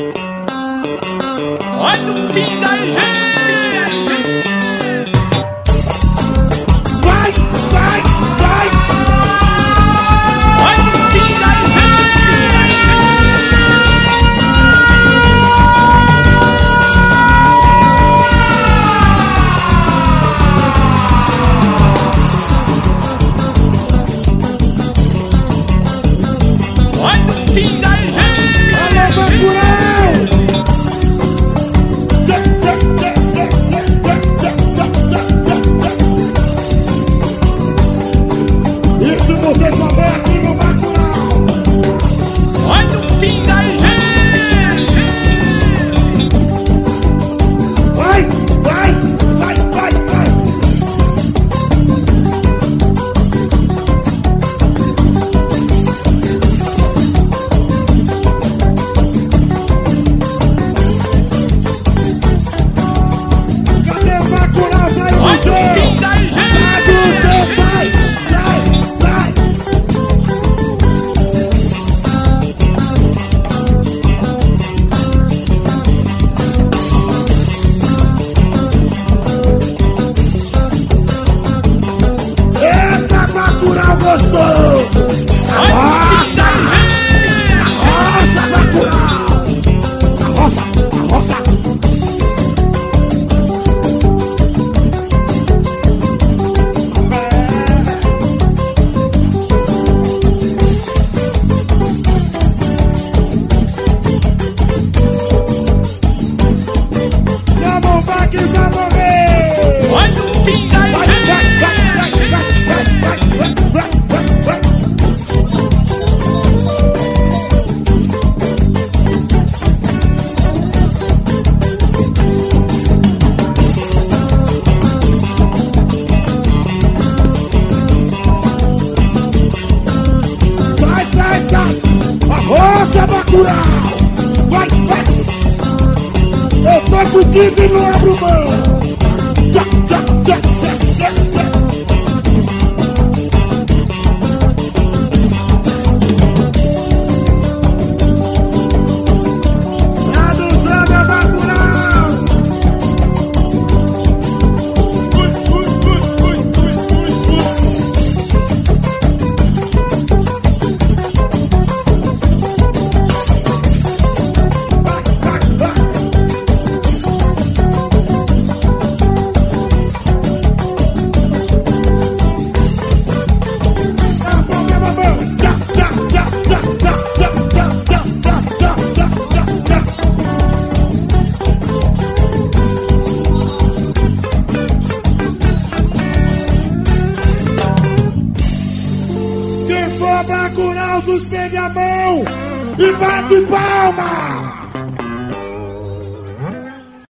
Olha o pinga-gente. Vai, vai, vai. Olha o pinga-gente. Olha o pinga-gente. Alô, Bacurau. Isso você só vê aqui no Bacurau. Olha o pinga-gente. Vai, vai, vai, vai, vai. Cadê o Bacurau? Sai do Olha o chão. pinga-gente. Sai do chão, sai, sai, sai. Eita, Bacurau gostoso! Arroça! Arroça, Bacurau! Arroça, arroça! Chama o Bac e já morreu! Olha o Sai, sai, sai! Arrocha, Bacurau! Vai, vai! Eu tô com 15 e não abro mão! Tchá, tchá, tchá, tchá, tchá, tchá. Sai do chão, meu Bacurau! Vai, vai, vai! Quem for Bacurau, suspende a mão e bate palma!